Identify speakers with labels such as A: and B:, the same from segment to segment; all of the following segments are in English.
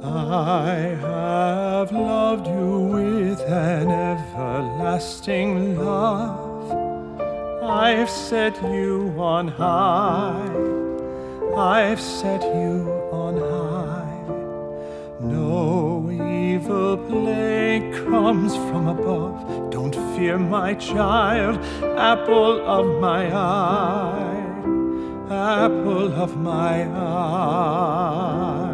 A: I have loved you with an everlasting love. I've set you on high. I've set you on high. No evil plague comes from above. Don't fear, my child, apple of my eye, apple of my eye.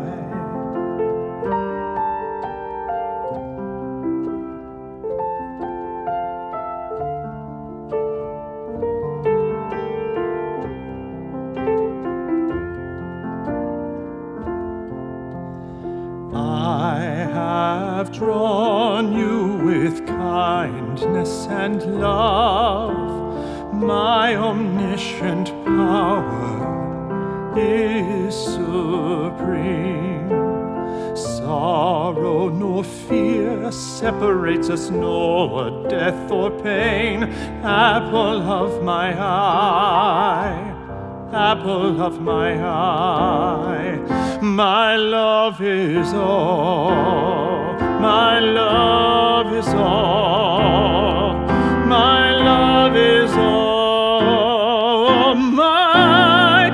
A: I have drawn you with kindness and love. My omniscient power is supreme. Sorrow nor fear separates us, nor death or pain. Apple of my eye, apple of my eye. My love is all, my love is all, my love is all, my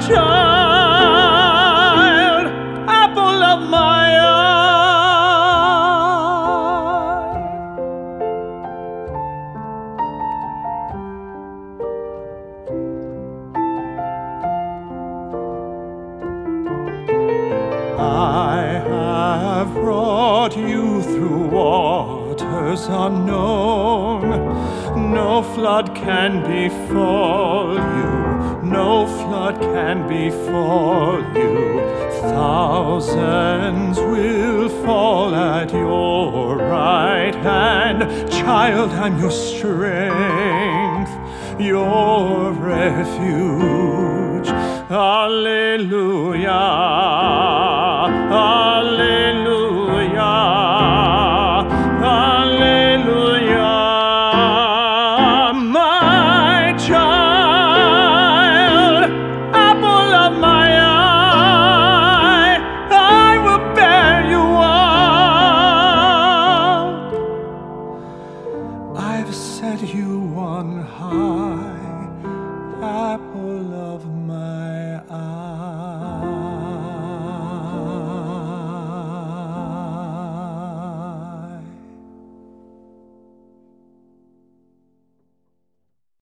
A: child, apple of my eye. I have brought you through waters unknown. No flood can befall you, no flood can befall you. Thousands will fall at your right hand. Child, I'm your strength, your refuge. Alleluia. Alleluia.